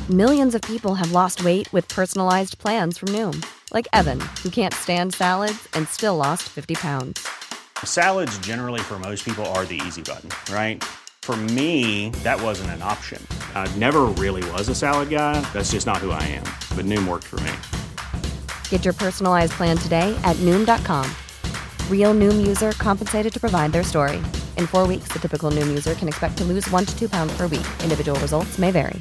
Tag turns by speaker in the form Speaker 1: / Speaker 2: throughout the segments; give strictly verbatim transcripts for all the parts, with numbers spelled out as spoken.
Speaker 1: Millions of people have lost weight with personalized plans from Noom. Like Evan, who can't stand salads and still lost fifty pounds.
Speaker 2: Salads generally for most people are the easy button, right? For me, that wasn't an option. I never really was a salad guy. That's just not who I am. But Noom worked for me.
Speaker 1: Get your personalized plan today at Noom dot com. Real Noom user compensated to provide their story. In four weeks, the typical Noom user can expect to lose one to two pounds per week. Individual results may vary.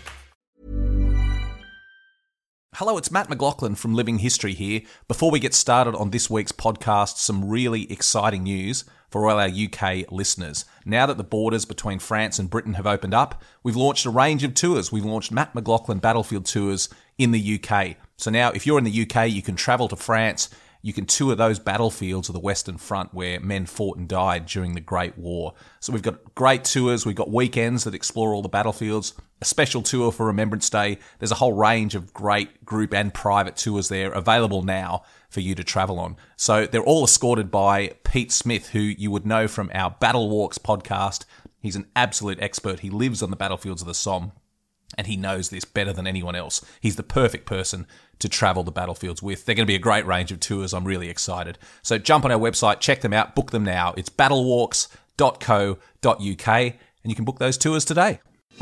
Speaker 3: Hello, it's Matt McLaughlin from Living History here. Before we get started on this week's podcast, some really exciting news for all our U K listeners. Now that the borders between France and Britain have opened up, we've launched a range of tours. We've launched Matt McLaughlin Battlefield Tours in the U K. So now if you're in the U K, you can travel to France. You can tour those battlefields of the Western Front where men fought and died during the Great War. So we've got great tours. We've got weekends that explore all the battlefields, a special tour for Remembrance Day. There's a whole range of great group and private tours there available now for you to travel on. So they're all escorted by Pete Smith, who you would know from our Battle Walks podcast. He's an absolute expert. He lives on the battlefields of the Somme, and he knows this better than anyone else. He's the perfect person to travel the battlefields with. They're going to be a great range of tours. I'm really excited. So jump on our website, check them out, book them now. It's battlewalks dot co dot uk, and you can book those tours today.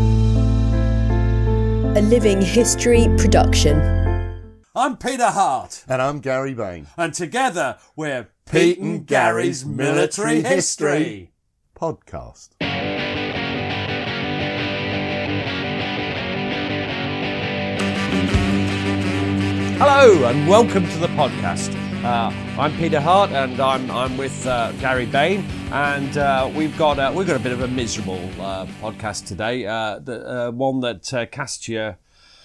Speaker 4: A Living History production.
Speaker 5: I'm Peter Hart.
Speaker 6: And I'm Gary Bain.
Speaker 5: And together we're Pete and Gary's Military History
Speaker 6: Podcast.
Speaker 5: Hello and welcome to the podcast. Uh, I'm Peter Hart and I'm I'm with uh, Gary Bain, and uh, we've got uh, we've got a bit of a miserable uh, podcast today. Uh, the, uh, one that uh, casts you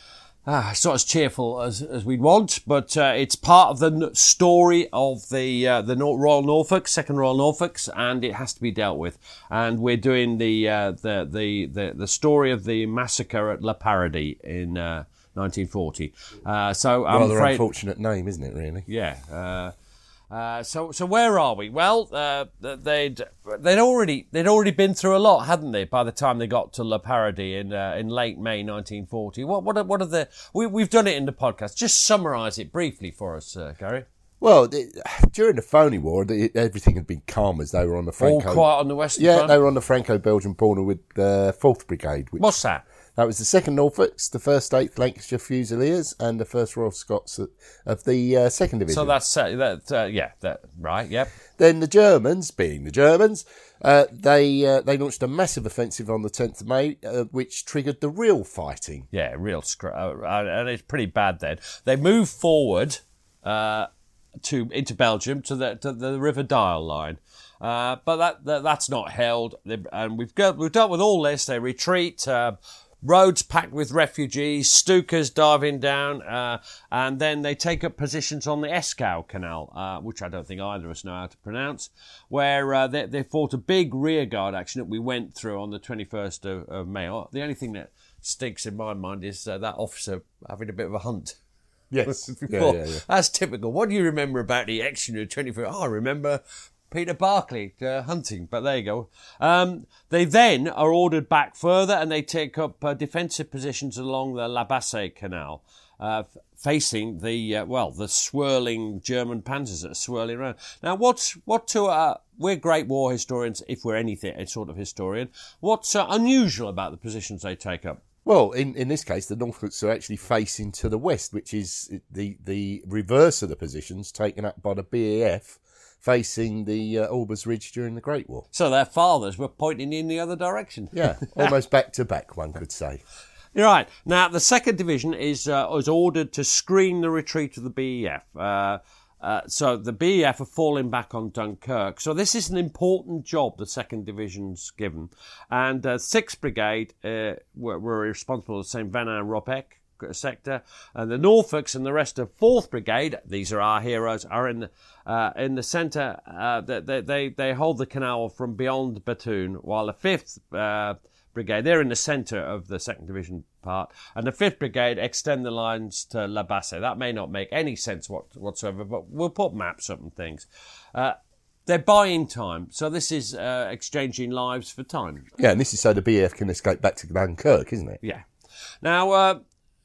Speaker 5: uh, it's not as cheerful as, as we'd want, but uh, it's part of the n- story of the uh, the Nor- Royal Norfolk, Second Royal Norfolks, and it has to be dealt with. And we're doing the uh, the, the the the story of the massacre at La Paradis in Uh, nineteen forty. Uh, so I'm
Speaker 6: rather
Speaker 5: afraid,
Speaker 6: unfortunate name, isn't it? Really?
Speaker 5: Yeah. Uh, uh, so so where are we? Well, uh, they'd they'd already they'd already been through a lot, hadn't they? By the time they got to La Paradis in uh, in late May nineteen forty. What what are, what are the we we've done it in the podcast. Just summarise it briefly for us, uh, Gary.
Speaker 6: Well, the, during the Phoney War, the, everything had been calm as they were on the Franco.
Speaker 5: All quiet on the Western
Speaker 6: Yeah,
Speaker 5: Front?
Speaker 6: they were on the Franco-Belgian border with the fourth Brigade. Which,
Speaker 5: What's that?
Speaker 6: That was the second Norfolks, the first eighth Lancashire Fusiliers, and the first Royal Scots of the uh, second Division.
Speaker 5: So that's uh, that. Uh, yeah, that right. Yep.
Speaker 6: Then the Germans, being the Germans, uh, they uh, they launched a massive offensive on the tenth of May, uh, which triggered the real fighting.
Speaker 5: Yeah, real scr- uh, and it's pretty bad. Then they moved forward uh, to into Belgium to the to the River Dyle line. Uh, but that, that that's not held, they, and we've got we've dealt with all this. They retreat. Uh, Roads packed with refugees, Stukas diving down, uh, and then they take up positions on the Escaut Canal, uh, which I don't think either of us know how to pronounce, where uh, they, they fought a big rearguard action that we went through on the twenty-first of, of May. The only thing that stinks in my mind is uh, that officer having a bit of a hunt.
Speaker 6: Yes. yeah, yeah, yeah.
Speaker 5: That's typical. What do you remember about the action of the twenty-first? Oh, I remember Peter Barclay uh, hunting, but there you go. Um, they then are ordered back further and they take up uh, defensive positions along the La Bassée Canal, uh, f- facing the, uh, well, the swirling German panzers that are swirling around. Now, what's, what to, uh, we're great war historians, if we're anything, a sort of historian. What's uh, unusual about the positions they take up?
Speaker 6: Well, in, in this case, the Norfolks are actually facing to the west, which is the, the reverse of the positions taken up by the B A F, facing the uh, Albers Ridge during the Great War.
Speaker 5: So their fathers were pointing in the other direction.
Speaker 6: Yeah, almost back to back, one could say.
Speaker 5: You're right. Now, the second Division is uh, was ordered to screen the retreat of the B E F. Uh, uh, so the B E F are falling back on Dunkirk. So this is an important job the second Division's given. And uh, sixth Brigade uh, were, were responsible for Saint Venant-Ropec sector, and the Norfolks and the rest of fourth Brigade, these are our heroes, are in the, uh, in the centre. Uh, they, they they hold the canal from beyond Bethune, while the fifth uh, Brigade, they're in the centre of the second Division part, and the fifth Brigade extend the lines to La Bassée. That may not make any sense what, whatsoever, but we'll put maps up and things. Uh, They're buying time, so this is uh, exchanging lives for time.
Speaker 6: Yeah, and this is so the B A F can escape back to Dunkirk, isn't it?
Speaker 5: Yeah. Now, uh,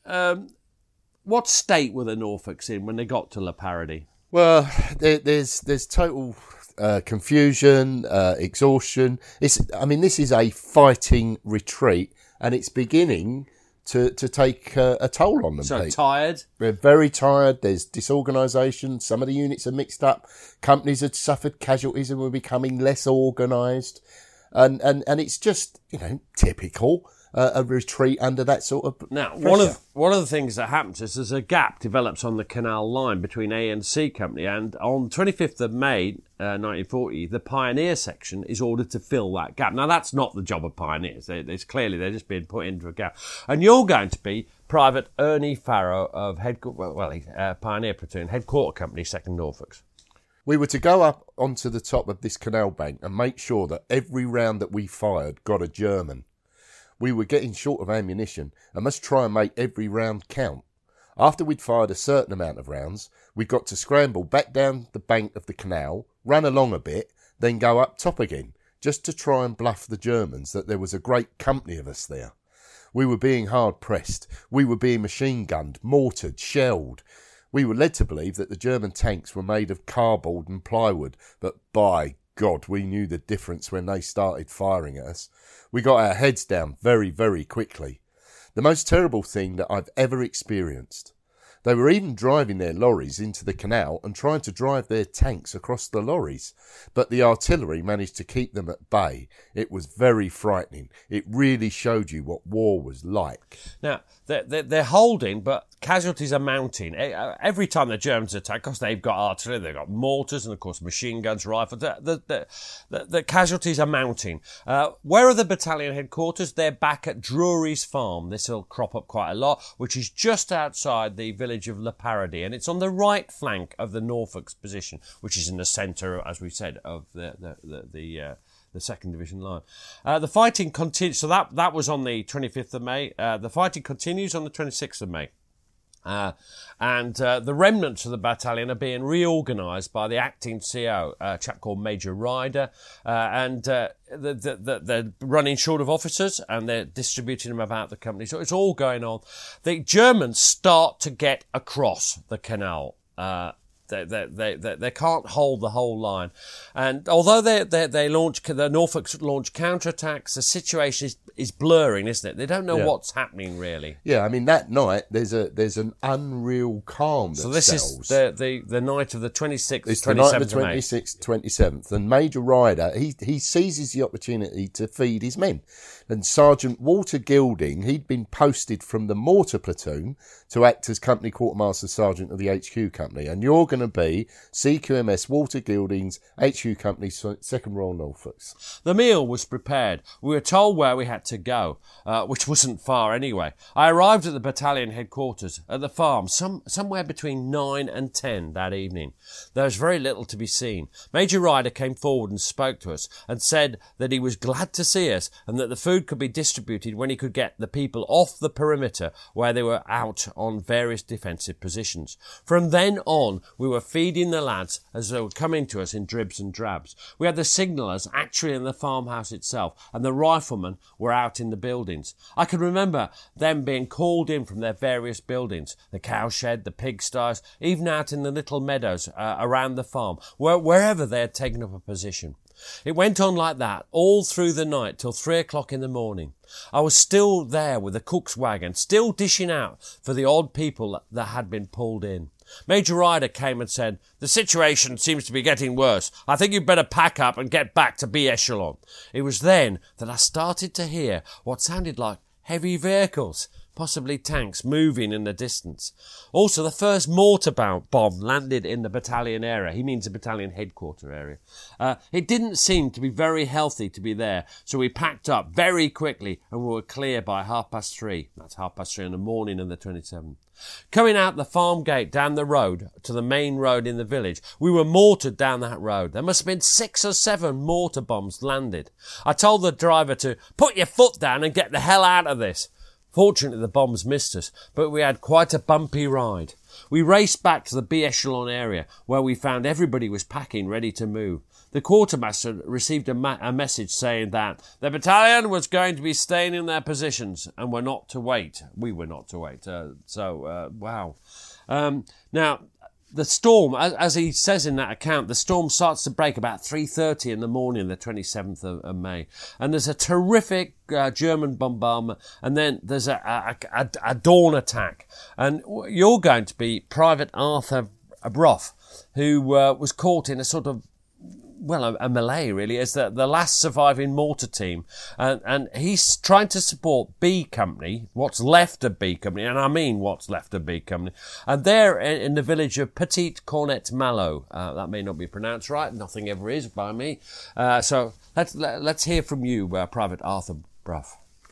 Speaker 5: um, what state were the Norfolks in when they got to La Paradis?
Speaker 6: Well, there, there's there's total uh, confusion, uh, exhaustion. It's, I mean, this is a fighting retreat, and it's beginning to to take uh, a toll on them.
Speaker 5: So
Speaker 6: Pete.
Speaker 5: tired?
Speaker 6: They're very tired. There's disorganisation. Some of the units are mixed up. Companies had suffered casualties and were becoming less organised, and and and it's just, you know, typical. Uh, a retreat under that sort of
Speaker 5: now
Speaker 6: pressure.
Speaker 5: one of one of the things that happens is there's a gap develops on the canal line between A and C Company, and on twenty-fifth of May uh, nineteen forty the Pioneer section is ordered to fill that gap. Now that's not the job of Pioneers. They, it's clearly they're just being put into a gap, and you're going to be Private Ernie Farrow of headquarter well uh, Pioneer Platoon Headquarter Company second Norfolks.
Speaker 6: We were to go up onto the top of this canal bank and make sure that every round that we fired got a German. We were getting short of ammunition and must try and make every round count. After we'd fired a certain amount of rounds, we got to scramble back down the bank of the canal, run along a bit, then go up top again, just to try and bluff the Germans that there was a great company of us there. We were being hard pressed. We were being machine gunned, mortared, shelled. We were led to believe that the German tanks were made of cardboard and plywood, but by God, we knew the difference when they started firing at us. We got our heads down very, very quickly. The most terrible thing that I've ever experienced. They were even driving their lorries into the canal and trying to drive their tanks across the lorries, but the artillery managed to keep them at bay. It was very frightening. It really showed you what war was like.
Speaker 5: Now, they're, they're, they're holding, but casualties are mounting. Every time the Germans attack, of course, they've got artillery, they've got mortars, and, of course, machine guns, rifles. The, the, the, the casualties are mounting. Uh, where are the battalion headquarters? They're back at Drury's Farm. This will crop up quite a lot, which is just outside the village of La Paradis, and it's on the right flank of the Norfolk's position, which is in the centre, as we said, of the the the, the uh, the second division line. Uh, the fighting continues. So that that was on the twenty-fifth of May. Uh, the fighting continues on the twenty-sixth of May. Uh, and uh, the remnants of the battalion are being reorganised by the acting C O, a chap called Major Ryder, uh, and uh, the, the, the, they're running short of officers and they're distributing them about the company. So it's all going on. The Germans start to get across the canal. Uh, They, they, they, they, they can't hold the whole line. And although they, they, they launch, the Norfolks launch counterattacks, the situation is, is blurring, isn't it? They don't know
Speaker 6: yeah.
Speaker 5: what's happening, really.
Speaker 6: Yeah, I mean, that night, there's a there's an unreal calm that
Speaker 5: So this
Speaker 6: settles.
Speaker 5: is the, the, the night of the twenty-sixth,
Speaker 6: It's the night of
Speaker 5: twenty-seventh
Speaker 6: the
Speaker 5: of May.
Speaker 6: twenty-sixth, twenty-seventh. And Major Ryder, he, he seizes the opportunity to feed his men. And Sergeant Walter Gilding, he'd been posted from the mortar platoon to act as company quartermaster sergeant of the H Q company. And you're going to be C Q M S Walter Gilding's H Q company, second Royal Norfolks.
Speaker 5: The meal was prepared. We were told where we had to go, uh, which wasn't far anyway. I arrived at the battalion headquarters at the farm some somewhere between nine and ten that evening. There was very little to be seen. Major Ryder came forward and spoke to us and said that he was glad to see us and that the food could be distributed when he could get the people off the perimeter where they were out on various defensive positions. From then on, we were feeding the lads as they were coming to us in dribs and drabs. We had the signallers actually in the farmhouse itself, and the riflemen were out in the buildings. I can remember them being called in from their various buildings, the cowshed, the pigsties, even out in the little meadows uh, around the farm, where, wherever they had taken up a position. It went on like that all through the night till three o'clock in the morning. I was still there with the cook's wagon, still dishing out for the odd people that had been pulled in. Major Ryder came and said, "The situation seems to be getting worse. I think you'd better pack up and get back to B Echelon." It was then that I started to hear what sounded like heavy vehicles, possibly tanks, moving in the distance. Also, the first mortar bomb landed in the battalion area. He means the battalion headquarter area. Uh, it didn't seem to be very healthy to be there, so we packed up very quickly and we were clear by half past three. That's half past three in the morning of the twenty-seventh. Coming out the farm gate down the road to the main road in the village, we were mortared down that road. There must have been six or seven mortar bombs landed. I told the driver to put your foot down and get the hell out of this. Fortunately, the bombs missed us, but we had quite a bumpy ride. We raced back to the B Echelon area, where we found everybody was packing, ready to move. the quartermaster received a, ma- a message saying that the battalion was going to be staying in their positions and were not to wait. We were not to wait. Uh, so, uh, wow. Um, now, the storm, as, as he says in that account, the storm starts to break about three thirty in the morning, the twenty-seventh of, of May. And there's a terrific uh, German bombardment, and then there's a, a, a, a dawn attack. And you're going to be Private Arthur Brough, who uh, was caught in a sort of well, a, a melee really, as the, the last surviving mortar team. And, and he's trying to support B Company, what's left of B Company, and I mean what's left of B Company. And they're in, in the village of Petit Cornet Malo. Uh, that may not be pronounced right, nothing ever is by me. Uh, so let's, let, let's hear from you, uh, Private Arthur Brough.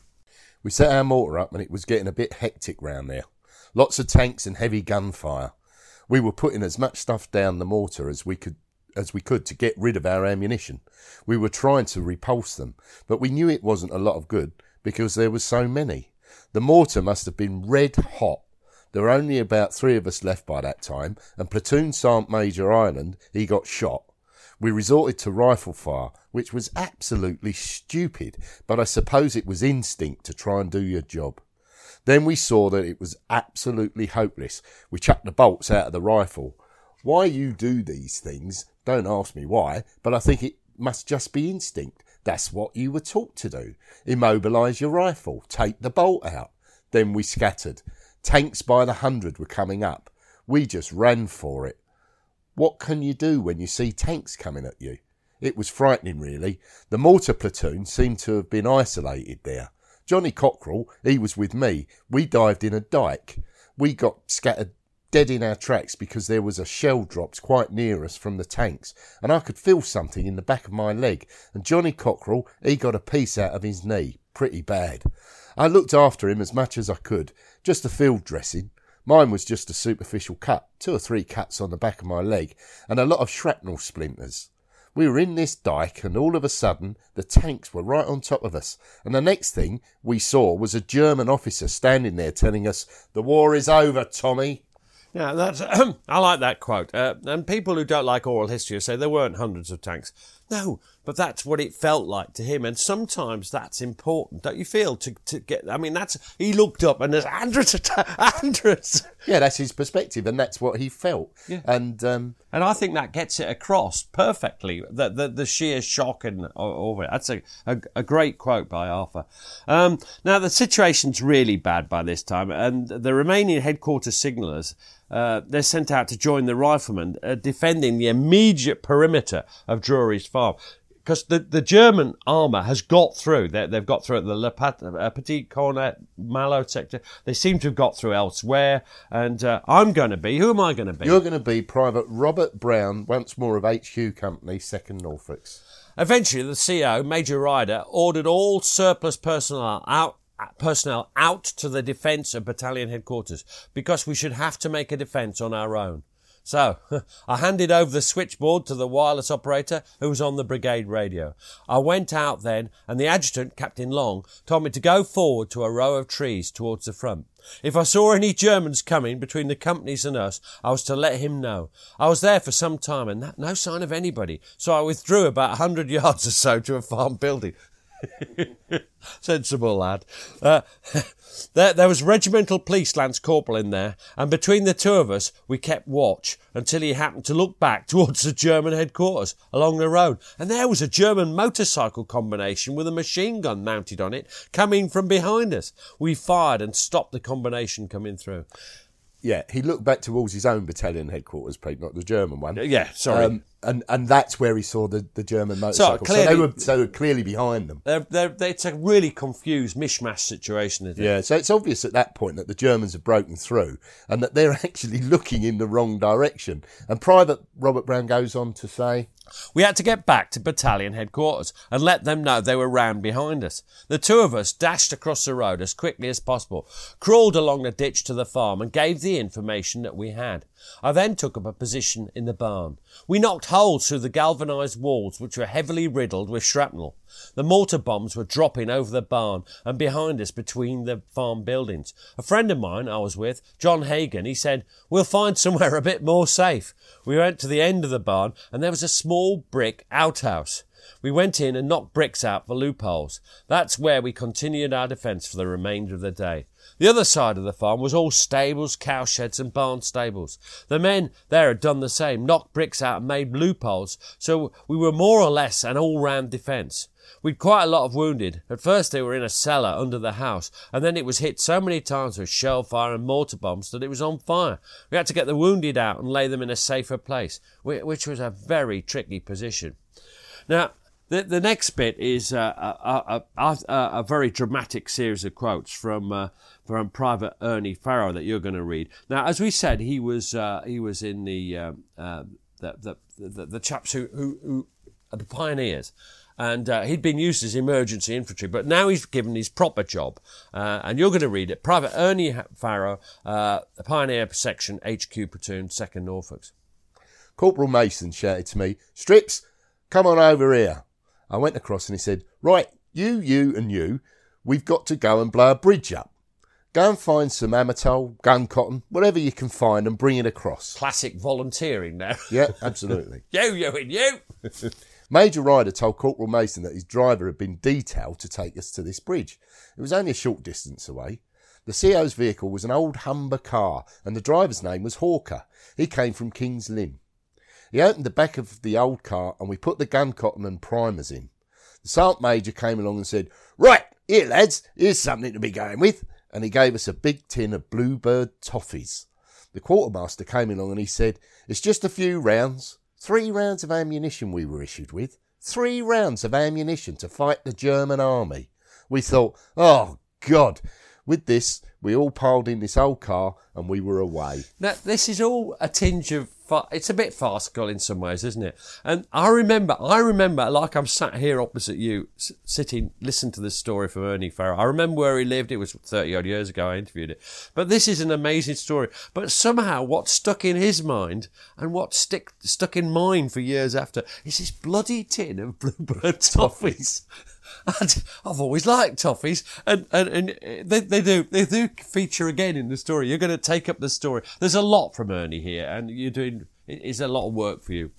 Speaker 6: We set our mortar up and it was getting a bit hectic round there. Lots of tanks and heavy gunfire. We were putting as much stuff down the mortar as we could as we could to get rid of our ammunition. We were trying to repulse them, but we knew it wasn't a lot of good because there was so many. The mortar must have been red hot. There were only about three of us left by that time, and Platoon Sergeant Major Ireland, he got shot. We resorted to rifle fire, which was absolutely stupid, but I suppose it was instinct to try and do your job. Then we saw that it was absolutely hopeless. We chucked the bolts out of the rifle. Why you do these things, don't ask me why, but I think it must just be instinct. That's what you were taught to do. Immobilise your rifle, take the bolt out. Then we scattered. Tanks by the hundred were coming up. We just ran for it. What can you do when you see tanks coming at you? It was frightening, really. The mortar platoon seemed to have been isolated there. Johnny Cockrell, he was with me. We dived in a dyke. We got scattered dead in our tracks because there was a shell dropped quite near us from the tanks, and I could feel something in the back of my leg, and Johnny Cockrell, he got a piece out of his knee, pretty bad. I looked after him as much as I could, just a field dressing. Mine was just a superficial cut, two or three cuts on the back of my leg, and a lot of shrapnel splinters. We were in this dyke, and all of a sudden, the tanks were right on top of us, and the next thing we saw was a German officer standing there telling us, "The war is over, Tommy."
Speaker 5: Yeah, that's. I like that quote. Uh, and people who don't like oral history say there weren't hundreds of tanks. No, but that's what it felt like to him. And sometimes that's important, don't you feel? To to get. I mean, that's. He looked up and there's hundreds of ta- hundreds.
Speaker 6: Yeah, that's his perspective, and that's what he felt.
Speaker 5: Yeah.
Speaker 6: And um,
Speaker 5: and I think that gets it across perfectly. The the, the sheer shock and all of it. That's a, a a great quote by Arthur. Um, now the situation's really bad by this time, and the remaining headquarters signallers. Uh, they're sent out to join the riflemen uh, defending the immediate perimeter of Drury's farm. Because the, the German armour has got through. They, they've got through at the Le Pat, uh, Petit Cornet Malo sector. They seem to have got through elsewhere. And uh, I'm going to be... Who am I going to be?
Speaker 6: You're going to be Private Robert Brown, once more of H Q Company, second Norfolks.
Speaker 5: Eventually, the C O, Major Ryder, ordered all surplus personnel out personnel out to the defence of battalion headquarters because we should have to make a defence on our own. So, I handed over the switchboard to the wireless operator who was on the brigade radio. I went out then, and the adjutant, Captain Long, told me to go forward to a row of trees towards the front. If I saw any Germans coming between the companies and us, I was to let him know. I was there for some time and no sign of anybody, so I withdrew about a hundred yards or so to a farm building. Sensible lad. Uh, there, there was regimental police lance corporal in there, and between the two of us we kept watch until he happened to look back towards the German headquarters along the road, and there was a German motorcycle combination with a machine gun mounted on it coming from behind us. We fired and stopped the combination coming through.
Speaker 6: Yeah, he looked back towards his own battalion headquarters, Pete, not the German one.
Speaker 5: Yeah, sorry.
Speaker 6: Um, and, and that's where he saw the, the German motorcycle. So,
Speaker 5: clearly,
Speaker 6: so, they were, so they were clearly behind them.
Speaker 5: They're, they're, they're, it's a really confused mishmash situation, isn't it?
Speaker 6: Yeah, so it's obvious at that point that the Germans have broken through and that they're actually looking in the wrong direction. And Private Robert Brown goes on to say...
Speaker 5: We had to get back to battalion headquarters and let them know they were round behind us. The two of us dashed across the road as quickly as possible, crawled along the ditch to the farm and gave the information that we had. I then took up a position in the barn. We knocked holes through the galvanised walls, which were heavily riddled with shrapnel. The mortar bombs were dropping over the barn and behind us between the farm buildings. A friend of mine I was with, John Hagan, he said, "We'll find somewhere a bit more safe." We went to the end of the barn and there was a small brick outhouse. We went in and knocked bricks out for loopholes. That's where we continued our defence for the remainder of the day. The other side of the farm was all stables, cowsheds and barn stables. The men there had done the same, knocked bricks out and made loopholes, so we were more or less an all-round defence. We'd quite a lot of wounded. At first they were in a cellar under the house, and then it was hit so many times with shell fire and mortar bombs that it was on fire. We had to get the wounded out and lay them in a safer place, which was a very tricky position. Now, the, the next bit is uh, a, a, a, a very dramatic series of quotes from uh, from Private Ernie Farrow that you're going to read. Now, as we said, he was uh, he was in the uh, uh, the, the, the the chaps who who, who are the pioneers. And uh, he'd been used as emergency infantry, but now he's given his proper job. Uh, and you're going to read it. Private Ernie Farrow, uh, the Pioneer Section, H Q Platoon, second Norfolks.
Speaker 6: Corporal Mason shouted to me, "Strips, come on over here." I went across and he said, "Right, you, you and you, we've got to go and blow a bridge up. Go and find some amatol, gun cotton, whatever you can find and bring it across."
Speaker 5: Classic volunteering now.
Speaker 6: Yeah, absolutely.
Speaker 5: you, you and you.
Speaker 6: Major Ryder told Corporal Mason that his driver had been detailed to take us to this bridge. It was only a short distance away. The C O's vehicle was an old Humber car, and the driver's name was Hawker. He came from King's Lynn. He opened the back of the old car, and we put the gun cotton and primers in. The Sergeant Major came along and said, "Right, here lads, here's something to be going with," and he gave us a big tin of Bluebird toffees. The quartermaster came along and he said, "It's just a few rounds." Three rounds of ammunition we were issued with. Three rounds of ammunition to fight the German army. We thought, oh, God. With this, we all piled in this old car and we were away.
Speaker 5: Now, this is all a tinge of... Fa- it's a bit farcical in some ways, isn't it? And I remember, I remember, like I'm sat here opposite you, s- sitting, listening to this story from Ernie Farrow. I remember where he lived. It was thirty-odd years ago I interviewed it. But this is an amazing story. But somehow what stuck in his mind and what stick, stuck in mine for years after is this bloody tin of Bluebird toffees. And I've always liked toffees, and, and, and they, they do they do feature again in the story. You're going to take up the story. There's a lot from Ernie here, and you're doing it's a lot of work for you.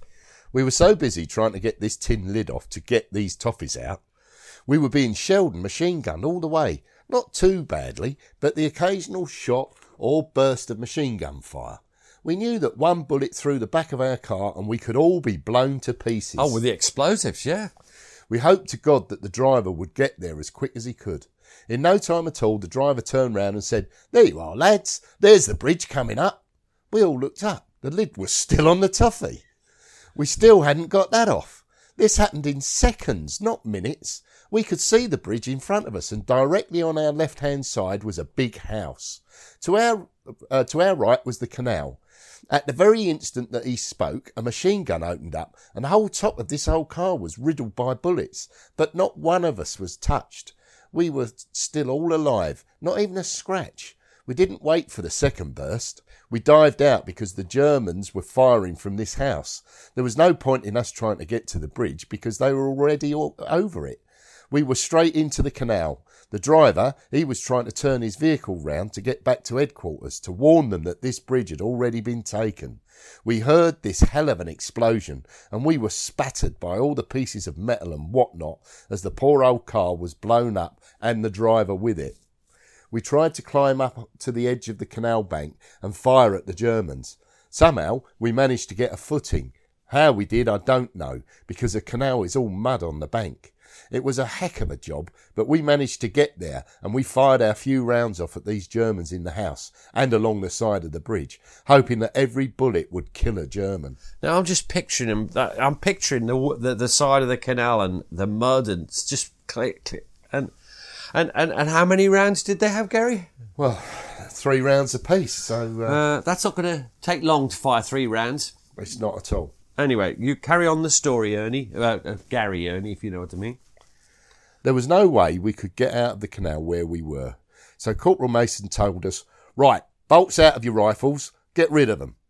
Speaker 6: We were so busy trying to get this tin lid off to get these toffees out. We were being shelled and machine gunned all the way. Not too badly, but the occasional shot or burst of machine gun fire. We knew that one bullet through the back of our car and we could all be blown to pieces.
Speaker 5: Oh, with the explosives, yeah.
Speaker 6: We hoped to God that the driver would get there as quick as he could. In no time at all, the driver turned round and said, "There you are, lads. There's the bridge coming up." We all looked up. The lid was still on the toffee. We still hadn't got that off. This happened in seconds, not minutes. We could see the bridge in front of us, and directly on our left-hand side was a big house. To our, uh, to our right was the canal. At the very instant that he spoke, a machine gun opened up, and the whole top of this old car was riddled by bullets, but not one of us was touched. We were still all alive, not even a scratch. We didn't wait for the second burst. We dived out because the Germans were firing from this house. There was no point in us trying to get to the bridge because they were already all over it. We were straight into the canal. The driver, he was trying to turn his vehicle round to get back to headquarters to warn them that this bridge had already been taken. We heard this hell of an explosion and we were spattered by all the pieces of metal and whatnot as the poor old car was blown up and the driver with it. We tried to climb up to the edge of the canal bank and fire at the Germans. Somehow we managed to get a footing. How we did I don't know because the canal is all mud on the bank. It was a heck of a job, but we managed to get there and we fired our few rounds off at these Germans in the house and along the side of the bridge, hoping that every bullet would kill a German.
Speaker 5: Now I'm just picturing him. I'm picturing the the, the side of the canal and the mud and it's just click click. And and and and how many rounds did they have, Gary?
Speaker 6: Well, three rounds apiece. So uh,
Speaker 5: uh, that's not going to take long to fire three rounds.
Speaker 6: It's not at all.
Speaker 5: Anyway, you carry on the story, Ernie. Uh, uh, Gary, Ernie, if you know what I mean.
Speaker 6: There was no way we could get out of the canal where we were. So Corporal Mason told us, "Right, bolts out of your rifles, get rid of them."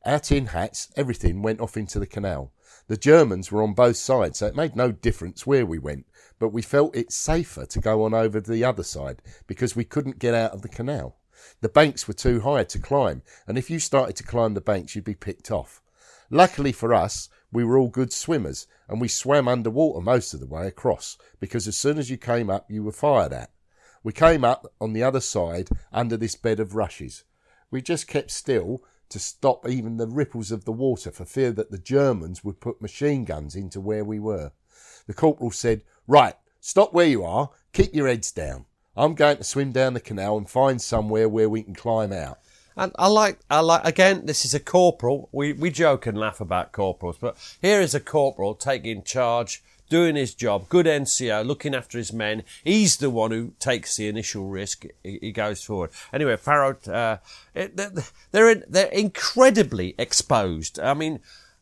Speaker 6: Our tin hats, everything went off into the canal. The Germans were on both sides, so it made no difference where we went, but we felt it safer to go on over to the other side because we couldn't get out of the canal. The banks were too high to climb, and if you started to climb the banks, you'd be picked off. Luckily for us, we were all good swimmers, and we swam underwater most of the way across, because as soon as you came up, you were fired at. We came up on the other side under this bed of rushes. We just kept still to stop even the ripples of the water for fear that the Germans would put machine guns into where we were. The corporal said, "Right, stop where you are, keep your heads down. I'm going to swim down the canal and find somewhere where we can climb out."
Speaker 5: And I like, I like. Again, this is a corporal. We we joke and laugh about corporals, but here is a corporal taking charge, doing his job. Good N C O, looking after his men. He's the one who takes the initial risk. He, he goes forward. Anyway, Farrow, uh, it, they're in, they're incredibly exposed. I mean,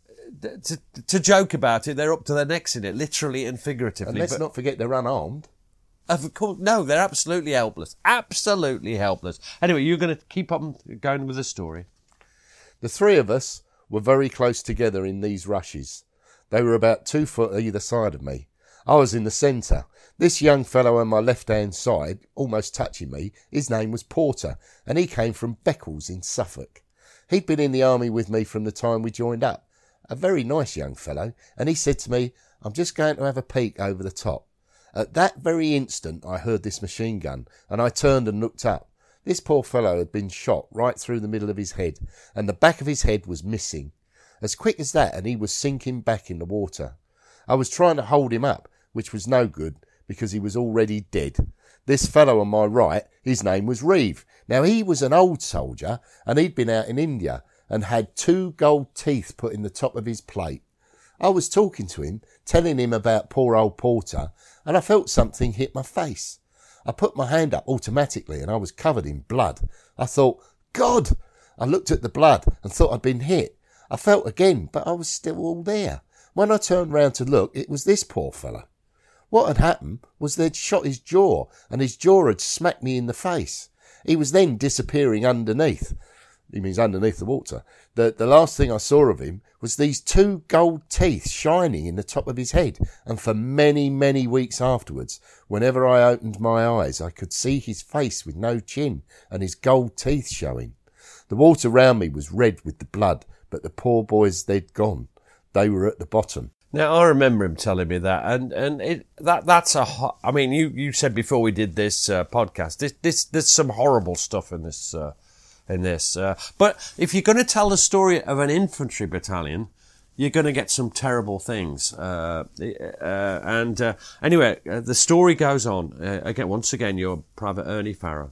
Speaker 5: to, to joke about it, they're up to their necks in it, literally and figuratively.
Speaker 6: And let's
Speaker 5: but,
Speaker 6: not forget they're unarmed.
Speaker 5: Of course, no, they're absolutely helpless. Absolutely helpless. Anyway, you're going to keep on going with the story.
Speaker 6: The three of us were very close together in these rushes. They were about two foot either side of me. I was in the centre. This young fellow on my left-hand side, almost touching me, his name was Porter, and he came from Beccles in Suffolk. He'd been in the army with me from the time we joined up. A very nice young fellow, and he said to me, "I'm just going to have a peek over the top." At that very instant I heard this machine gun, and I turned and looked up. This poor fellow had been shot right through the middle of his head, and the back of his head was missing. As quick as that, and he was sinking back in the water. I was trying to hold him up, which was no good, because he was already dead. This fellow on my right, his name was Reeve. Now, he was an old soldier, and he'd been out in India, and had two gold teeth put in the top of his plate. I was talking to him, telling him about poor old Porter, and I felt something hit my face. I put my hand up automatically, and I was covered in blood. I thought, God! I looked at the blood and thought I'd been hit. I felt again, but I was still all there. When I turned round to look, it was this poor fellow. What had happened was they'd shot his jaw, and his jaw had smacked me in the face. He was then disappearing underneath. He means underneath the water. The, the last thing I saw of him was these two gold teeth shining in the top of his head, and for many, many weeks afterwards, whenever I opened my eyes, I could see his face with no chin and his gold teeth showing. The water round me was red with the blood, but the poor boys, they'd gone. They were at the bottom.
Speaker 5: Now, I remember him telling me that, and, and it, that that's a... Ho- I mean, you, you said before we did this uh, podcast, this, this there's some horrible stuff in this... Uh, in this. Uh, but if you're going to tell the story of an infantry battalion, you're going to get some terrible things. Uh, uh, and uh, anyway, uh, the story goes on. Uh, again, once again, you're Private Ernie Farrow.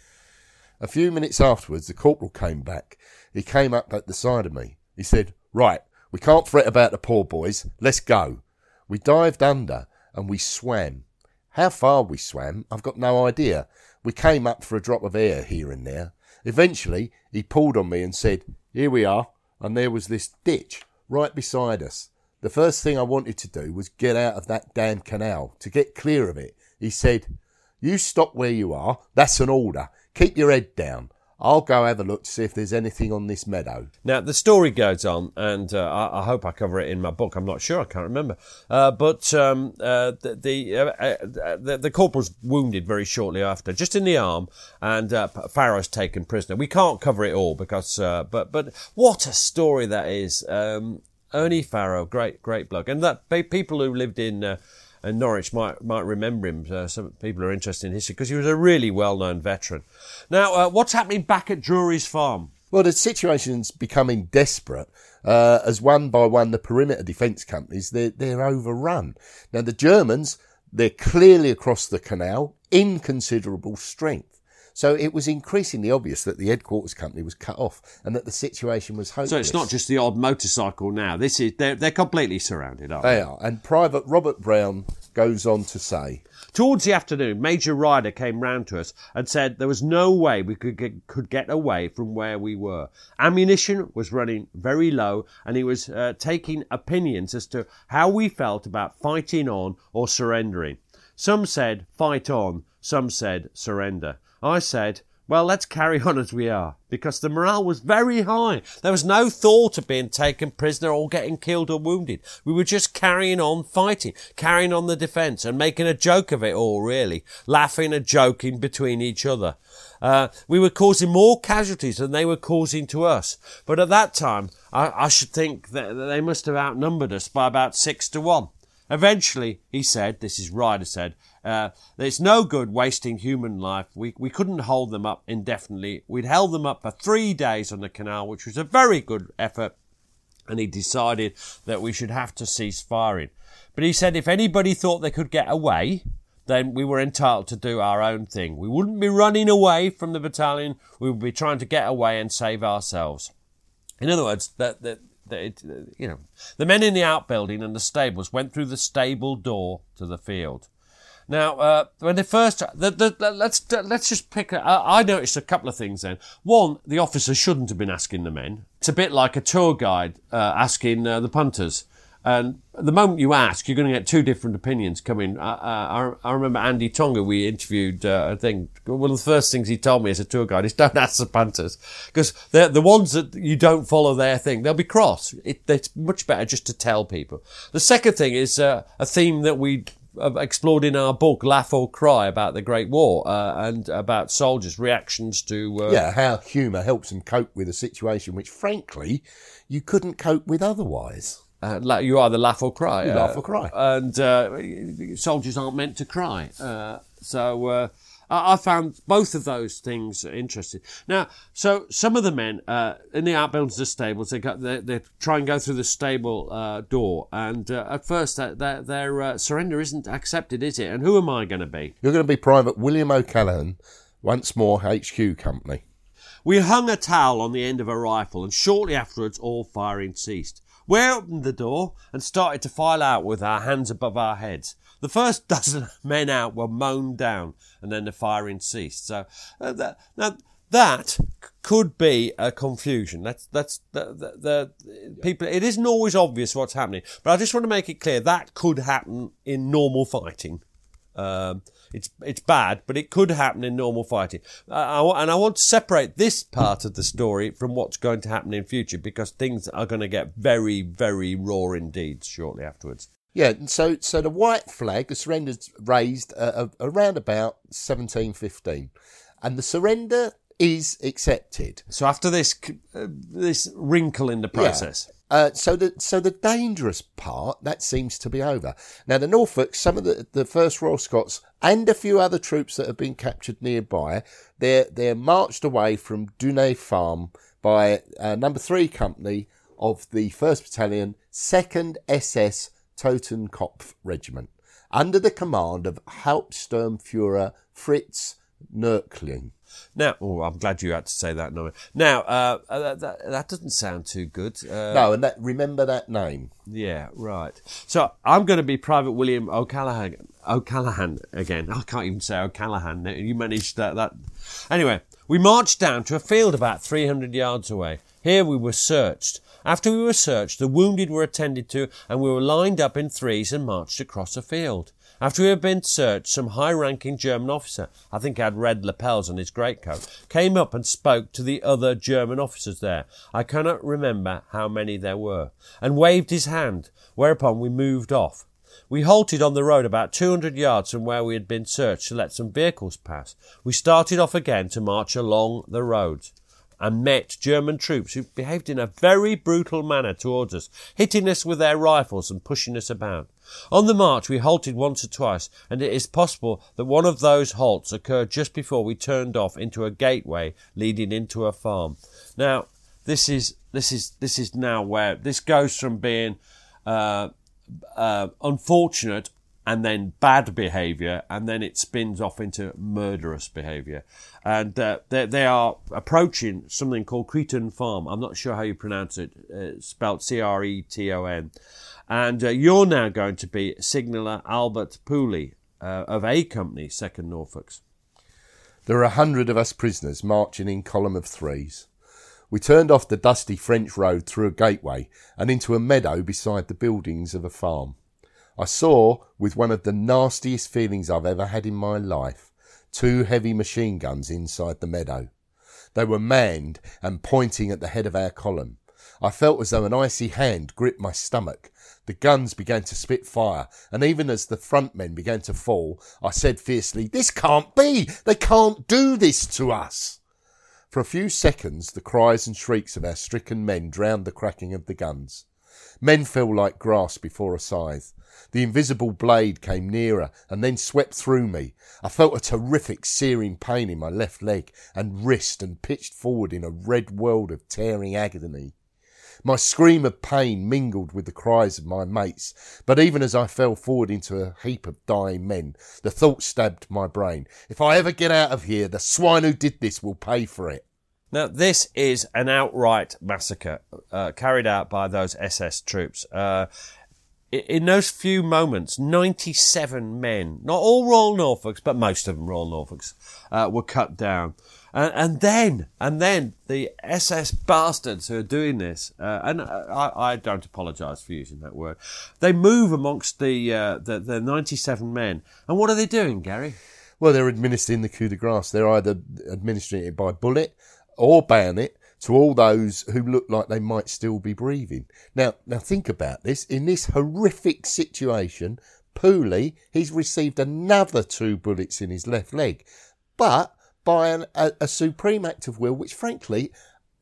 Speaker 6: A few minutes afterwards, the corporal came back. He came up at the side of me. He said, "Right, we can't fret about the poor boys. Let's go." We dived under and we swam. How far we swam, I've got no idea. We came up for a drop of air here and there. Eventually, he pulled on me and said, "Here we are," and there was this ditch right beside us. The first thing I wanted to do was get out of that damn canal, to get clear of it. He said, "You stop where you are. That's an order. Keep your head down. I'll go have a look to see if there's anything on this meadow."
Speaker 5: Now, the story goes on, and uh, I, I hope I cover it in my book. I'm not sure. I can't remember. Uh, but um, uh, the the, uh, uh, the the corporal's wounded very shortly after, just in the arm, and uh, Farrow's taken prisoner. We can't cover it all because, uh, but but what a story that is. Um, Ernie Farrow, great great bloke, and that people who lived in. Uh, And Norwich might might remember him. Uh, some people are interested in history because he was a really well-known veteran. Now, uh, what's happening back at Drury's Farm?
Speaker 6: Well, the situation's becoming desperate uh, as one by one the perimeter defence companies, they're, they're overrun. Now, the Germans, they're clearly across the canal in considerable strength. So it was increasingly obvious that the headquarters company was cut off and that the situation was hopeless.
Speaker 5: So it's not just the odd motorcycle now. This is they're, they're completely surrounded, aren't they?
Speaker 6: They are. And Private Robert Brown goes on to say,
Speaker 5: "Towards the afternoon, Major Ryder came round to us and said there was no way we could get, could get away from where we were. Ammunition was running very low, and he was uh, taking opinions as to how we felt about fighting on or surrendering. Some said fight on, some said surrender. I said, Well, let's carry on as we are, because the morale was very high. There was no thought of being taken prisoner or getting killed or wounded. We were just carrying on fighting, carrying on the defence and making a joke of it all, really, laughing and joking between each other. Uh, we were causing more casualties than they were causing to us. But at that time, I, I should think that they must have outnumbered us by about six to one. Eventually, he said, this is Ryder said, uh, it's no good wasting human life. We, we couldn't hold them up indefinitely. We'd held them up for three days on the canal, which was a very good effort. And he decided that we should have to cease firing. But he said if anybody thought they could get away, then we were entitled to do our own thing. We wouldn't be running away from the battalion. We would be trying to get away and save ourselves. In other words, that, that, that it, you know, the men in the outbuilding and the stables went through the stable door to the field. Now, uh, when they first, the, the, the, let's let's just pick. A, I noticed a couple of things then. One, the officers shouldn't have been asking the men. It's a bit like a tour guide uh, asking uh, the punters. And the moment you ask, you're going to get two different opinions coming. Uh, uh, I, I remember Andy Tonga, we interviewed, uh, I think, one of the first things he told me as a tour guide is don't ask the punters. Because they're the ones that you don't follow their thing, they'll be cross. It, it's much better just to tell people. The second thing is uh, a theme that we explored in our book, Laugh or Cry, about the Great War uh, and about soldiers' reactions to... Uh,
Speaker 6: yeah, how humour helps them cope with a situation which, frankly, you couldn't cope with otherwise.
Speaker 5: Uh, you either laugh or cry.
Speaker 6: You
Speaker 5: uh,
Speaker 6: laugh or cry.
Speaker 5: And uh, soldiers aren't meant to cry. Uh, so uh, I, I found both of those things interesting. Now, so some of the men uh, in the outbuildings of the stables, they, got, they, they try and go through the stable uh, door. And uh, at first, their, their, their uh, surrender isn't accepted, is it? And who am I going to be?
Speaker 6: You're going to be Private William O'Callaghan, once more H Q Company.
Speaker 5: We hung a towel on the end of a rifle, and shortly afterwards, all firing ceased. We opened the door and started to file out with our hands above our heads. The first dozen men out were mown down, and then the firing ceased. So uh, that, now that could be a confusion. That's that's the, the, the people. It isn't always obvious what's happening, but I just want to make it clear that could happen in normal fighting. Um, it's it's bad, but it could happen in normal fighting. Uh, I, and I want to separate this part of the story from what's going to happen in future, because things are going to get very, very raw indeed shortly afterwards.
Speaker 6: Yeah, so so the white flag, the surrender's raised uh, around about seventeen fifteen, and the surrender is accepted.
Speaker 5: So after this uh, this wrinkle in the process.
Speaker 6: Yeah. Uh, so the so the dangerous part, that seems to be over. Now the Norfolk, some of the, the First Royal Scots and a few other troops that have been captured nearby, they're they're marched away from Dunay Farm by uh, number three company of the first Battalion, second S S Totenkopf Regiment, under the command of Hauptsturmführer Fritz Nöckling.
Speaker 5: Now, oh, I'm glad you had to say that. No, now uh, uh, that, that doesn't sound too good. Uh,
Speaker 6: no, and that remember that name.
Speaker 5: Yeah, right. So I'm going to be Private William O'Callaghan. O'Callaghan again. I can't even say O'Callaghan. You managed that. That anyway. We marched down to a field about three hundred yards away. Here we were searched. After we were searched, the wounded were attended to, and we were lined up in threes and marched across a field. After we had been searched, some high-ranking German officer, I think he had red lapels on his greatcoat, came up and spoke to the other German officers there. I cannot remember how many there were, and waved his hand, whereupon we moved off. We halted on the road about two hundred yards from where we had been searched to let some vehicles pass. We started off again to march along the roads, and met German troops who behaved in a very brutal manner towards us, hitting us with their rifles and pushing us about. On the march we halted once or twice, and it is possible that one of those halts occurred just before we turned off into a gateway leading into a farm. Now, this is this is this is now where this goes from being uh, uh, unfortunate and then bad behaviour, and then it spins off into murderous behaviour. And uh, they, they are approaching something called Creton Farm. I'm not sure how you pronounce it. It's spelled C R E T O N. And uh, you're now going to be Signaller Albert Pooley uh, of A Company, second Norfolks.
Speaker 6: There are a hundred of us prisoners marching in column of threes. We turned off the dusty French road through a gateway and into a meadow beside the buildings of a farm. I saw, with one of the nastiest feelings I've ever had in my life, two heavy machine guns inside the meadow. They were manned and pointing at the head of our column. I felt as though an icy hand gripped my stomach. The guns began to spit fire, and even as the front men began to fall, I said fiercely, "This can't be! They can't do this to us!" For a few seconds, the cries and shrieks of our stricken men drowned the cracking of the guns. Men fell like grass before a scythe. The invisible blade came nearer and then swept through me. I felt a terrific searing pain in my left leg and wrist and pitched forward in a red world of tearing agony. My scream of pain mingled with the cries of my mates, but even as I fell forward into a heap of dying men, the thought stabbed my brain. If I ever get out of here, the swine who did this will pay for it.
Speaker 5: Now, this is an outright massacre uh, carried out by those S S troops. Uh, in those few moments, ninety-seven men, not all Royal Norfolks, but most of them Royal Norfolks, uh, were cut down. Uh, and then, and then the S S bastards who are doing this, uh, and I, I don't apologise for using that word, they move amongst the, uh, the the ninety-seven men. And what are they doing, Gary?
Speaker 6: Well, they're administering the coup de grace. They're either administering it by bullet or bayonet to all those who look like they might still be breathing. Now, now think about this. In this horrific situation, Pooley, he's received another two bullets in his left leg. But by an, a, a supreme act of will, which frankly,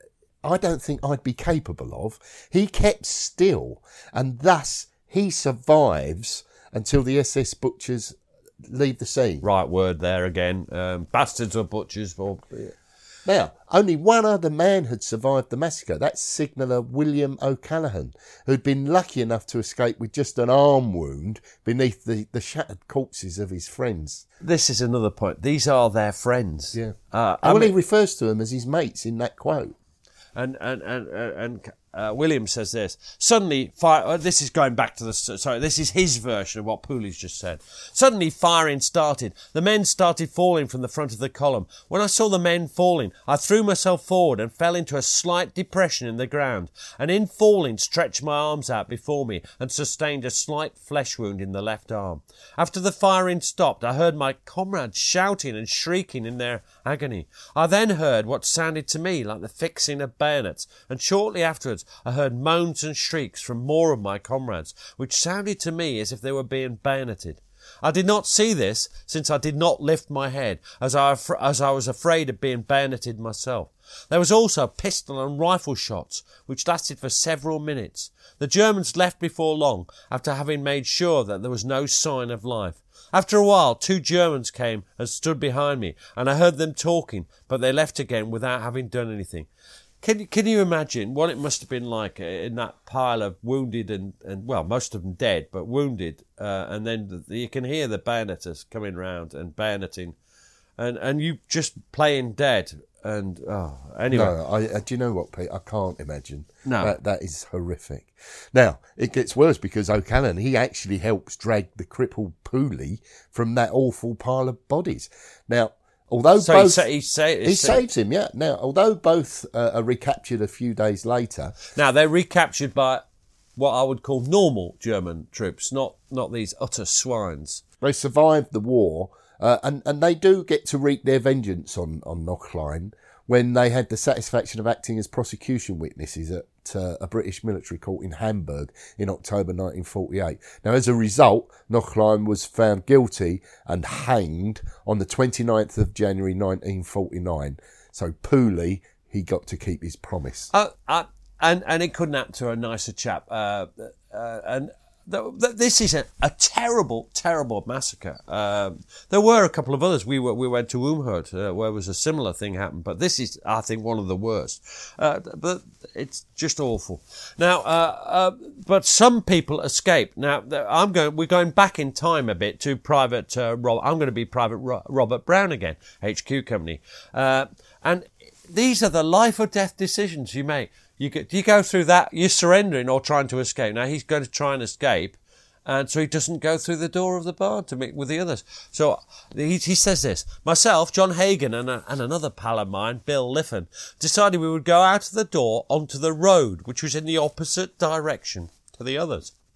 Speaker 6: I don't think I'd be capable of, he kept still, and thus he survives until the S S butchers leave the scene.
Speaker 5: Right word there again. Um, bastards or butchers. Or...
Speaker 6: Now, only one other man had survived the massacre. That's Signaller William O'Callaghan, who'd been lucky enough to escape with just an arm wound beneath the, the shattered corpses of his friends.
Speaker 5: This is another point. These are their friends.
Speaker 6: Yeah.
Speaker 5: Uh,
Speaker 6: well,
Speaker 5: mean,
Speaker 6: he refers to them as his mates in that quote.
Speaker 5: And and and and uh, William says this. Suddenly, fire. Uh, this is going back to the. Sorry, this is his version of what Pooley's just said. Suddenly, firing started. The men started falling from the front of the column. When I saw the men falling, I threw myself forward and fell into a slight depression in the ground. And in falling, stretched my arms out before me and sustained a slight flesh wound in the left arm. After the firing stopped, I heard my comrades shouting and shrieking in their agony. I then heard what sounded to me like the fixing of bayonets, and shortly afterwards I heard moans and shrieks from more of my comrades, which sounded to me as if they were being bayoneted. I did not see this, since I did not lift my head, as I, as I was afraid of being bayoneted myself. There was also pistol and rifle shots, which lasted for several minutes. The Germans left before long, after having made sure that there was no sign of life. After a while, two Germans came and stood behind me, and I heard them talking, but they left again without having done anything. Can, can you imagine what it must have been like in that pile of wounded and, and well, most of them dead, but wounded, uh, and then the, you can hear the bayoneters coming round and bayoneting, and, and you just playing dead, and, oh, anyway.
Speaker 6: No, I, uh, do you know what, Pete? I can't imagine.
Speaker 5: No.
Speaker 6: That, that is horrific. Now, it gets worse because O'Callaghan, he actually helps drag the crippled Pooley from that awful pile of bodies. Now, Although
Speaker 5: so
Speaker 6: both,
Speaker 5: he, sa- he, sa-
Speaker 6: he saves him, yeah. Now, although both uh, are recaptured a few days later.
Speaker 5: Now, they're recaptured by what I would call normal German troops, not not these utter swines.
Speaker 6: They survived the war, uh, and, and they do get to wreak their vengeance on, on Knockline when they had the satisfaction of acting as prosecution witnesses at uh, a British military court in Hamburg in October nineteen forty-eight. Now, as a result, Knockline was found guilty and hanged on the twenty-ninth of January nineteen forty-nine. So Pooley, he got to keep his promise.
Speaker 5: Uh, uh, and, and it couldn't happen to a nicer chap. Uh, uh, and the, the, this is a, a terrible, terrible massacre. Um, there were a couple of others. We were, we went to Umhurt, uh, where was a similar thing happened. But this is, I think, one of the worst. Uh, but it's just awful. Now, uh, uh, but some people escape. Now, I'm going. We're going back in time a bit to Private uh, Rob. I'm going to be Private Ro- Robert Brown again, H Q Company, uh, and these are the life or death decisions you make. You go, you go through that, you're surrendering or trying to escape. Now, he's going to try and escape, and so he doesn't go through the door of the barn to meet with the others. So he, he says this, myself, John Hagan, and, a, and another pal of mine, Bill Liffin, decided we would go out of the door onto the road, which was in the opposite direction to the others.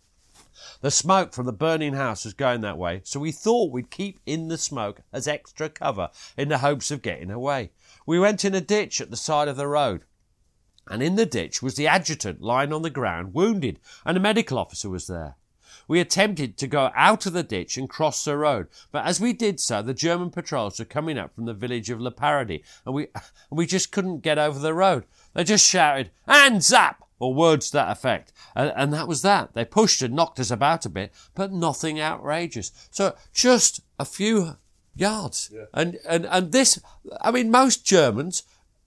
Speaker 5: The smoke from the burning house was going that way, so we thought we'd keep in the smoke as extra cover in the hopes of getting away. We went in a ditch at the side of the road, and in the ditch was the adjutant lying on the ground, wounded, and a medical officer was there. We attempted to go out of the ditch and cross the road, but as we did so, the German patrols were coming up from the village of Le Paradis, and we, and we just couldn't get over the road. They just shouted, "Hands up!" or words to that effect. And, and that was that. They pushed and knocked us about a bit, but nothing outrageous. So just a few yards. Yeah. And, and, and this, I mean, most Germans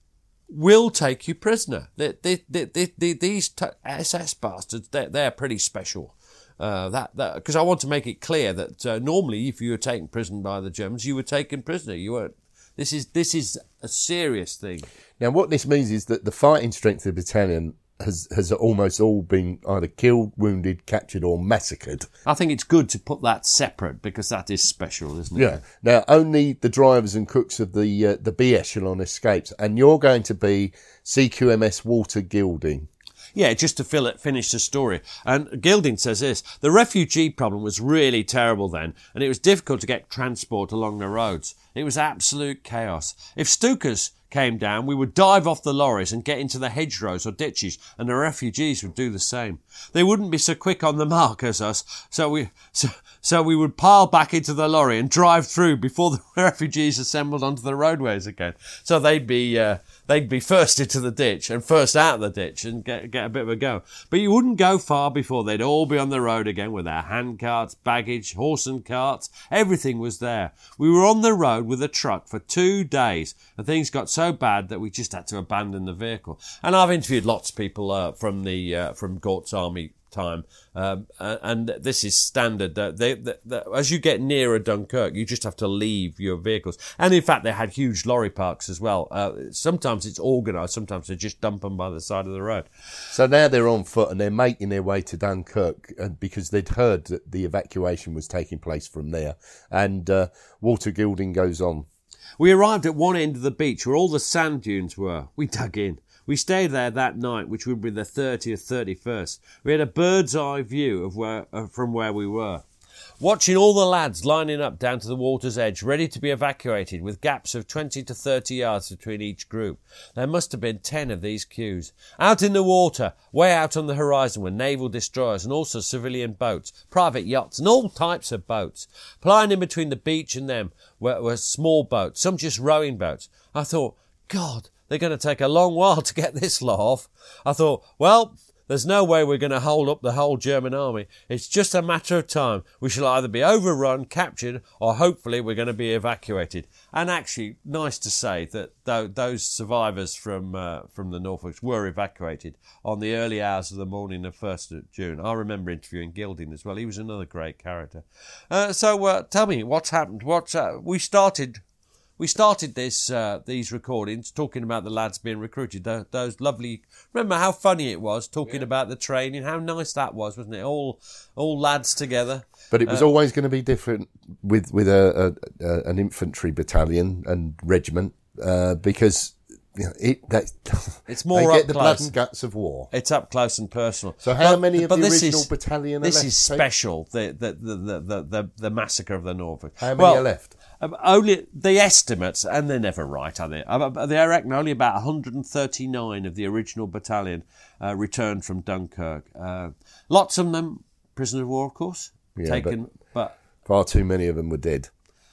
Speaker 5: will take you prisoner. They, they, they, they, they, these t- S S bastards, they're, they're pretty special. Uh, that that because I want to make it clear that uh, normally, if you were taken prisoner by the Germans, you were taken prisoner. You weren't. This is this is a serious thing.
Speaker 6: Now, what this means is that the fighting strength of the battalion has has almost all been either killed, wounded, captured, or massacred.
Speaker 5: I think it's good to put that separate because that is special, isn't it?
Speaker 6: Yeah. Now, only the drivers and cooks of the uh, the B echelon escapes, and you're going to be C Q M S Walter Gilding.
Speaker 5: Yeah, just to fill it, finish the story. And Gilding says this, the refugee problem was really terrible then, and it was difficult to get transport along the roads. It was absolute chaos. If Stukas came down, we would dive off the lorries and get into the hedgerows or ditches, and the refugees would do the same. They wouldn't be so quick on the mark as us, so we so, so we would pile back into the lorry and drive through before the refugees assembled onto the roadways again. So they'd be uh, they'd be first into the ditch and first out of the ditch and get get a bit of a go. But you wouldn't go far before they'd all be on the road again with their hand carts, baggage, horse and carts. Everything was there. We were on the road with a truck for two days, and things got so bad that we just had to abandon the vehicle. And I've interviewed lots of people uh, from the uh, from Gort's army time, um, and this is standard. Uh, they, they, they, as you get nearer Dunkirk, you just have to leave your vehicles. And in fact, they had huge lorry parks as well. Uh, sometimes it's organised, sometimes they just dump them by the side of the road.
Speaker 6: So now they're on foot and they're making their way to Dunkirk uh, because they'd heard that the evacuation was taking place from there. And uh, Walter Gilding goes on.
Speaker 5: We arrived at one end of the beach where all the sand dunes were. We dug in. We stayed there that night, which would be the thirtieth, thirty-first. We had a bird's eye view of where, uh, from where we were. Watching all the lads lining up down to the water's edge, ready to be evacuated, with gaps of twenty to thirty yards between each group. There must have been ten of these queues. Out in the water, way out on the horizon, were naval destroyers and also civilian boats, private yachts and all types of boats. Plying in between the beach and them were, were small boats, some just rowing boats. I thought, God, they're going to take a long while to get this lot off. I thought, well, there's no way we're going to hold up the whole German army. It's just a matter of time. We shall either be overrun, captured, or hopefully we're going to be evacuated. And actually, nice to say that th- those survivors from uh, from the Norfolks were evacuated on the early hours of the morning of first of June. I remember interviewing Gilding as well. He was another great character. Uh, so uh, tell me, what's happened? What's uh, we started... We started this uh, these recordings talking about the lads being recruited. Those, those lovely. Remember how funny it was talking yeah. about the training. How nice that was, wasn't it? All all lads together.
Speaker 6: But it was uh, always going to be different with with a, a, a an infantry battalion and regiment uh, because you know, it that
Speaker 5: it's more
Speaker 6: they
Speaker 5: up
Speaker 6: get the
Speaker 5: close.
Speaker 6: blood and guts of war.
Speaker 5: It's up close and personal.
Speaker 6: So how
Speaker 5: but,
Speaker 6: many of
Speaker 5: but
Speaker 6: the
Speaker 5: this
Speaker 6: original
Speaker 5: is,
Speaker 6: battalion are
Speaker 5: this
Speaker 6: left?
Speaker 5: This is special. The the, the the the the the massacre of the Norfolk.
Speaker 6: How many
Speaker 5: well,
Speaker 6: are left?
Speaker 5: Um, only the estimates, and they're never right, are they? Uh, they reckon only about one hundred thirty-nine of the original battalion uh, returned from Dunkirk. Uh, lots of them prisoners of war, of course,
Speaker 6: yeah,
Speaker 5: taken,
Speaker 6: but,
Speaker 5: but
Speaker 6: far too many of them were dead.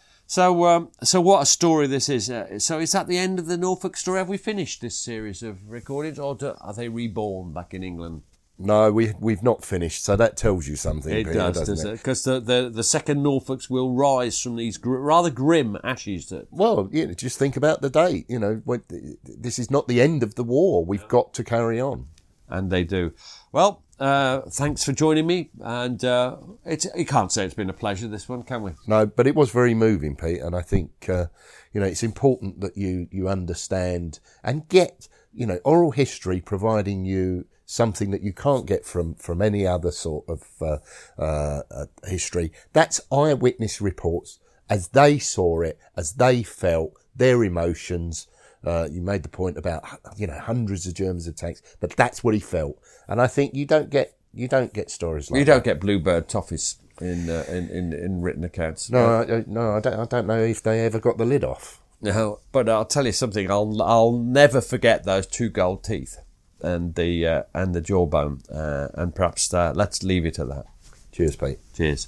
Speaker 5: So, um, so what a story this is. Uh, so, is that the end of the Norfolk story? Have we finished this series of recordings, or do, are they reborn back in England?
Speaker 6: No, we, we've not finished, so that tells you something,
Speaker 5: It
Speaker 6: Peter,
Speaker 5: does,
Speaker 6: doesn't
Speaker 5: does
Speaker 6: it?
Speaker 5: Because the, the, the second Norfolks will rise from these gr- rather grim ashes. That
Speaker 6: Well, you know, just think about the date. You know, when, this is not the end of the war. We've got to carry on.
Speaker 5: And they do. Well, uh, thanks for joining me. And uh, it's, you can't say it's been a pleasure, this one, can we?
Speaker 6: No, but it was very moving, Pete, and I think, uh, you know, it's important that you, you understand and get, you know, oral history providing you something that you can't get from, from any other sort of uh, uh, uh, history. That's eyewitness reports as they saw it, as they felt, their emotions. Uh, you made the point about, you know, hundreds of Germans of tanks, but that's what he felt. And I think you don't get You don't get stories like
Speaker 5: You don't
Speaker 6: that.
Speaker 5: get bluebird toffees in, uh, in in in written accounts.
Speaker 6: No, I, I- no, I don't. I don't know if they ever got the lid off.
Speaker 5: No, but I'll tell you something. I'll I'll never forget those two gold teeth and the uh, and the jawbone. Uh, and perhaps uh, let's leave it at that.
Speaker 6: Cheers, Pete.
Speaker 5: Cheers.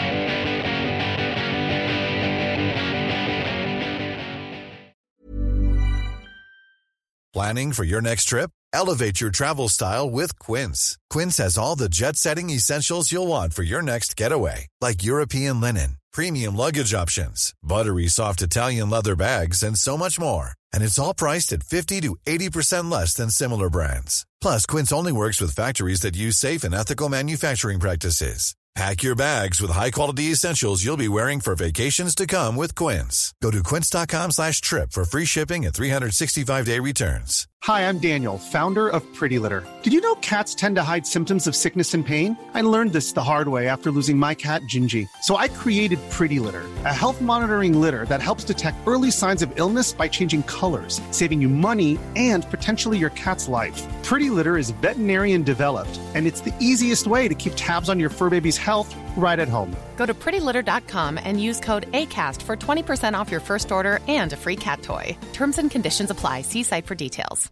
Speaker 7: Planning for your next trip? Elevate your travel style with Quince. Quince has all the jet-setting essentials you'll want for your next getaway, like European linen, premium luggage options, buttery soft Italian leather bags, and so much more. And it's all priced at fifty to eighty percent less than similar brands. Plus, Quince only works with factories that use safe and ethical manufacturing practices. Pack your bags with high-quality essentials you'll be wearing for vacations to come with Quince. Go to quince.com slash trip for free shipping and three sixty-five day returns.
Speaker 8: Hi, I'm Daniel, founder of Pretty Litter. Did you know cats tend to hide symptoms of sickness and pain? I learned this the hard way after losing my cat, Gingy. So I created Pretty Litter, a health monitoring litter that helps detect early signs of illness by changing colors, saving you money and potentially your cat's life. Pretty Litter is veterinarian developed, and it's the easiest way to keep tabs on your fur baby's health right at home.
Speaker 9: Go to pretty litter dot com and use code ACAST for twenty percent off your first order and a free cat toy. Terms and conditions apply. See site for details.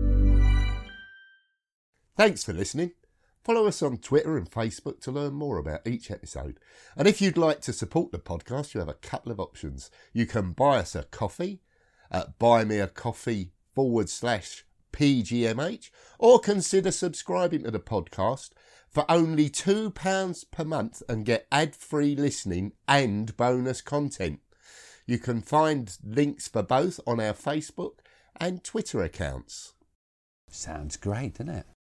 Speaker 6: Thanks for listening. Follow us on Twitter and Facebook to learn more about each episode. And if you'd like to support the podcast, you have a couple of options. You can buy us a coffee at buymeacoffee forward slash PGMH, or consider subscribing to the podcast for only two pounds per month and get ad-free listening and bonus content. You can find links for both on our Facebook and Twitter accounts.
Speaker 5: Sounds great, doesn't it?